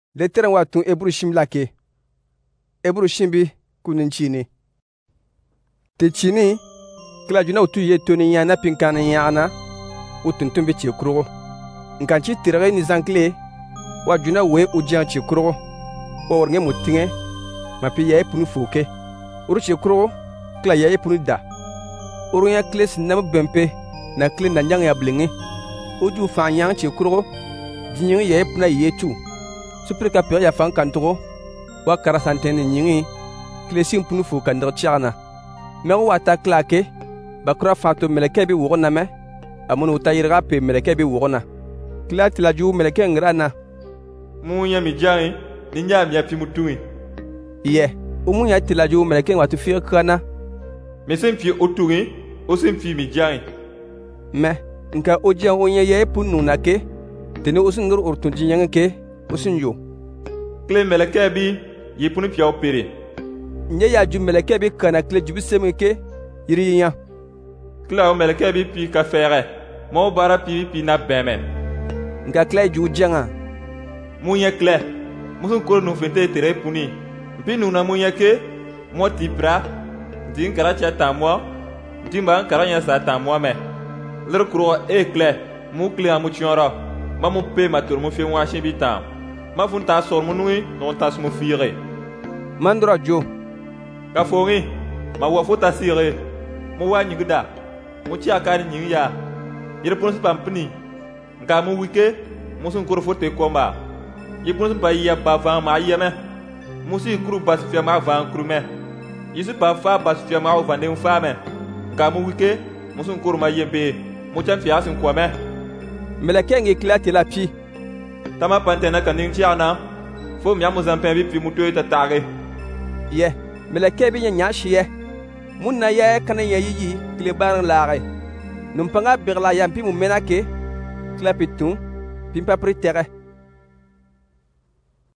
Lettere wa tun Ebru shimla ke. Ebru shimbi kunin chini. Te chini kila juna utu ye toni ya na pinkana ya na utun tumbi chi krugo. Nkanchi tirage ni zankle wa juna we ujian chi krugo. Wa ornge mutinge mapi ya punu foke. Uru chi krugo kila ya punu da. Uru ya kles nam bempe na kle na nyang ya blingi. Uju fa yang chi krugo jinyi ya puna yetu. Suprika pere ya fan kantogo wa karasantene nyingi klesim punu fu kandar chiana mewo wata klake bakura fato meleke bi wogona me amunu tayirga pe meleke bi wogona klati la ju meleke ngrana munya mi jai ninya mi api mutui ye umunya tilaju meleke watu fi kana mesen fi oturi osen fi mi jai me nka oje onye ye punu nake tene osungur urtunji nyangeke usunjo kle meleke bi yipunu piao pere nye ya ju meleke bi kana kle jubi semeke yiri nya kle o meleke bi pi ka fere mo bara pi na bemen nga kle ju janga munye kle musun ko no fete tere puni bi nu na munye ke mo tipra din karacha ta mo dimba karanya sa ta mo me ler kro e kle mu kle amu chiora ma mu pe ma tur mu fi wa shi bitam ma fun ta sor mu nui non ta smo fiire mandra jo ka fori ma wa fota sire mu wa nyigda mu ci akari nyiya yir pon pampni nga mu wike mu sun kur fote komba yi pon pa ya ba va ma yeme mu si kru bas fi ma va kru me yisu pa fa bas fi ma va ne fa me nga mu wike mu sun kur ma yembe mu chan fi asin ko me meleke ngi klati la pi tama pantena kaning chiana fo mi amu zampen bi pi muto ta tare ye meleke bi nya shiye munna ye kana ye yi kle baran laare num panga birla yampi mu menake klapitu pimpa pritere